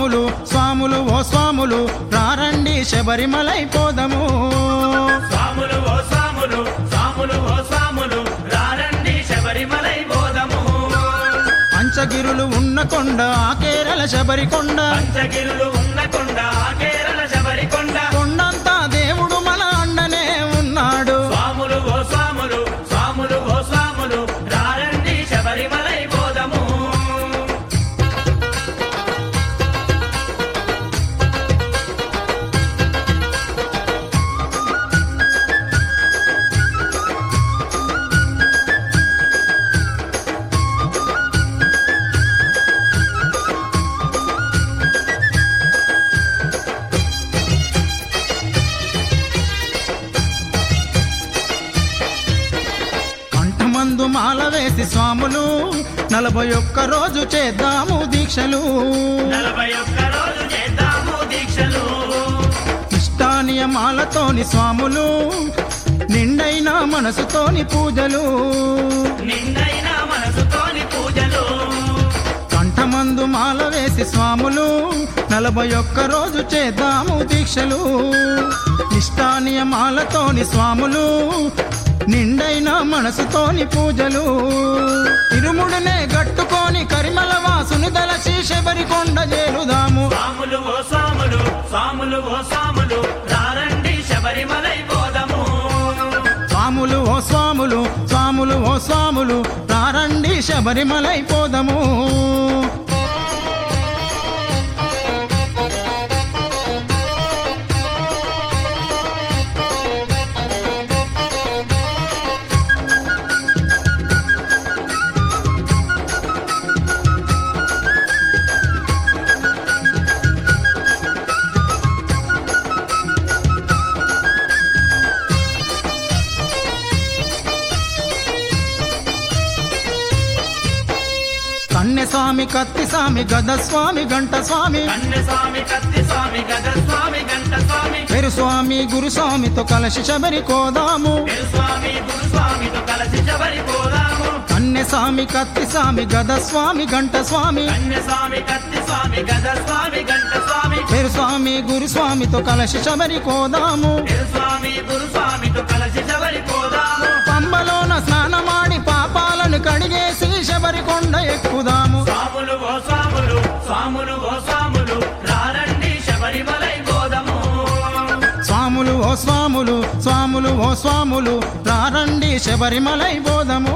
స్వాములు స్వాములు ఓ స్వాములు రారండి శబరిమలై పోదము స్వాములు ఓ స్వాములు స్వాములు ఓ స్వాములు రారండి శబరిమలై పోదము పంచగిరులు ఉన్న కొండ ఆ కేరళ శబరికొండ పంచగిరులు ఉన్న కొండ ఆ కేరళ శబరికొండ కొండంతా దేవుడు మన అండనే ఉన్నాడు స్వాములు ఓ స్వాములు స్వాములు ఓ స్వాములు రారండి శబరిమలై పోదము కంఠమందు మాల వేసి స్వాములు 41 రోజు చేద్దాము దీక్షలు 41 రోజు చేద్దాము దీక్షలు ఇష్టానియమాలతోని స్వాములు నిండైన మనసుతోని పూజలు నిన్నైన మనసుతోని పూజలు కంఠమందు మాల వేసి స్వాములు 41 రోజు చేద్దాము దీక్షలు ఇష్టానియమాలతోని స్వాములు నిండైన మనసుతోని పూజలు ఇరుముడినే గట్టుకొని కరిమల వాసుని దలచి శబరికొండ చేరుదాము స్వాములు ఓ స్వాములు స్వాములు ఓ స్వాములు రారండి శబరిమలై పోదము స్వాములు ఓ స్వాములు స్వాములు ఓ స్వాములు రారండి శబరిమలై పోదము కన్యస్వామి కత్తి స్వామి గద స్వామి గంట స్వామి కన్యస్వామి కత్తి స్వామి గద స్వామి గంట స్వామి పెరు స్వామి గురు స్వామితో కలసి శబరి కోదాము స్వామి గురు స్వామితో కలిసి శబరి పోదాము కన్యస్వామి కత్తి స్వామి గద స్వామి గంట స్వామి కన్యస్వామి కత్తి స్వామి గద స్వామి గంట స్వామి పెరు స్వామి గురు స్వామితో కలసి శబరి కోదాము స్వామి గురు స్వామితో కలిసి శబరి పోదాము పంబలోన స్నానమాడి పాపాలను కడిగేసి శబరికొండ ఎక్కుదాము స్వాములు ఓ స్వాములు స్వాములు ఓ స్వాములు రారండి శబరిమలై పోదము స్వాములు ఓ స్వాములు స్వాములు ఓ స్వాములు రారండి శబరిమలై పోదము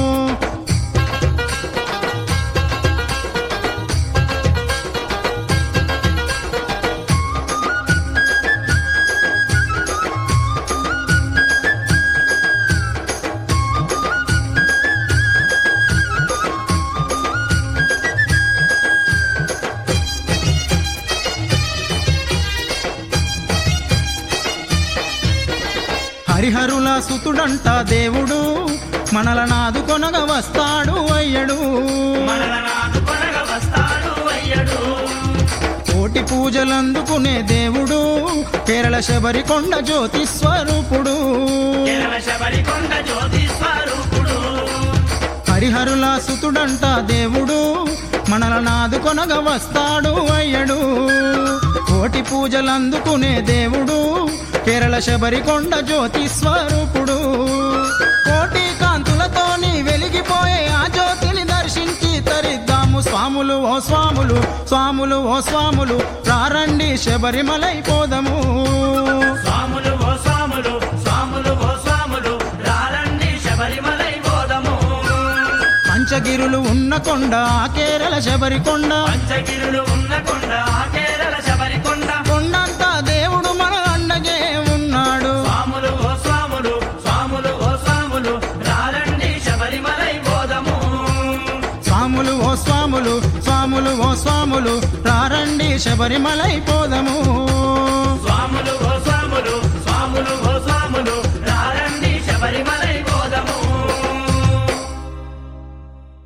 హరిహరుల సుతుడంట దేవుడు మనలనాదు కొనగ వస్తాడు అయ్యడు మనలనాదు కొనగ వస్తాడు అయ్యడు కోటి పూజలందుకునే దేవుడు కేరళ శబరికొండ జ్యోతి స్వరూపుడు కేరళ శబరికొండ జ్యోతి స్వరూపుడు హరిహరుల సుతుడంట దేవుడు మనలనాదు కొనగ వస్తాడు అయ్యడు కోటి పూజలందుకునే దేవుడు కేరళ శబరికొండ జ్యోతి స్వరూపుడు కోటి కాంతులతోని వెలిగిపోయే ఆ జ్యోతిని దర్శించి తరిద్దాము స్వాములు ఓ స్వాములు స్వాములు ఓ స్వాములు రారండి శబరిమలై పోదము స్వాములు ఓ స్వాములు స్వాములు ఓ స్వాములు రారండి శబరిమలై పోదము పంచగిరులు ఉన్న కొండ ఆ కేరళ శబరికొండ పంచగిరులు ఉన్న కొండ ఆ కేరళ శబరికొండ కొండంతా దేవుడు మన అండగే ఉన్నాడు స్వాములు ఓ స్వాములు స్వాములు ఓ స్వాములు రారండి శబరిమలై పోదము స్వాములు ఓ స్వాములు స్వాములు ఓ స్వాములు రారండి శబరిమలై పోదము